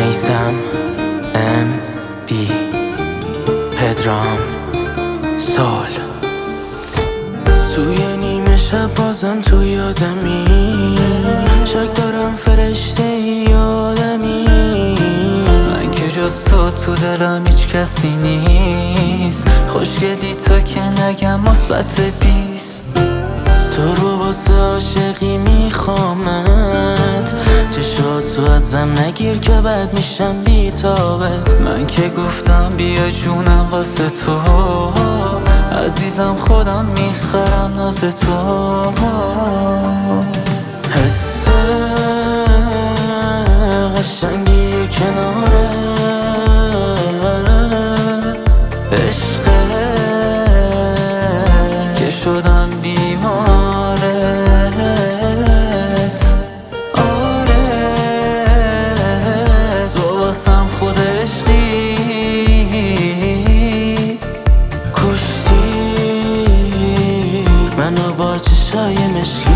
میسم ام بی پدرام سال توی نیمه شب بازم تو یادمی، شک دارم فرشته یادمی. من که جز تو دلم هیچ کسی نیست، خوشگلی تو که نگم مثبت 20. تو رو واسه عاشقی میخوامت، چشاتو ازم نگیر که بد میشم بیتابت. من که گفتم بیا جونم واسه تو، عزیزم خودم میخرم ناز تو. حس قشنگی کناره عشقه که شدم بیمارت. آره تو واسم خود عشقی، کشتی منو با چشای مشکی.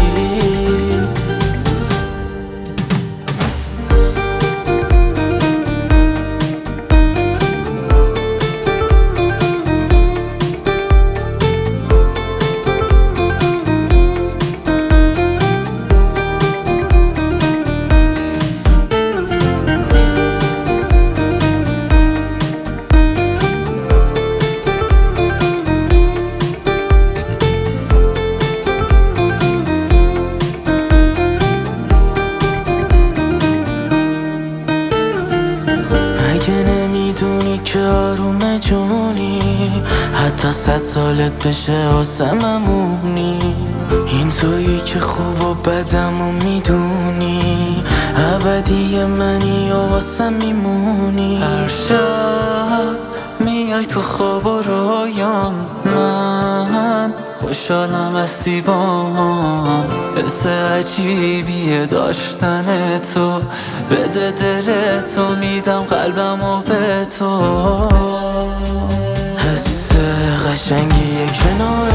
اگه نمیدونی که آروم جونی، حتی 100 سالت بشه آسممونی. این تویی که خوب و بدمو میدونی، ابدی منی و واسم میمونی. هر شب میای تو خواب و رویام، من خوشحالم هستی بام. حس عجیبیه داشتن تو، بده دل تو میدم قلبمو به تو. حس قشنگی کنار